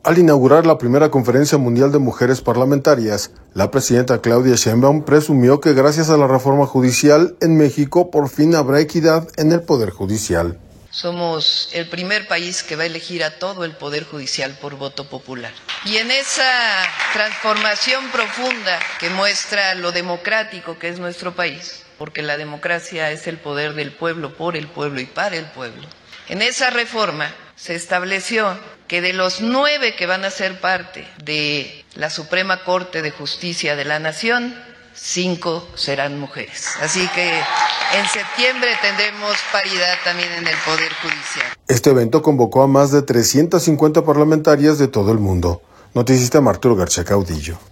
Al inaugurar la primera Conferencia Mundial de Mujeres Parlamentarias, la presidenta Claudia Sheinbaum presumió que gracias a la reforma judicial en México por fin habrá equidad en el Poder Judicial. Somos el primer país que va a elegir a todo el Poder Judicial por voto popular. Y en esa transformación profunda que muestra lo democrático que es nuestro país, porque la democracia es el poder del pueblo, por el pueblo y para el pueblo, en esa reforma se estableció que de los 9 que van a ser parte de la Suprema Corte de Justicia de la Nación, 5 serán mujeres. Así que en septiembre tendremos paridad también en el Poder Judicial. Este evento convocó a más de 350 parlamentarias de todo el mundo. Noticias de Arturo García Caudillo.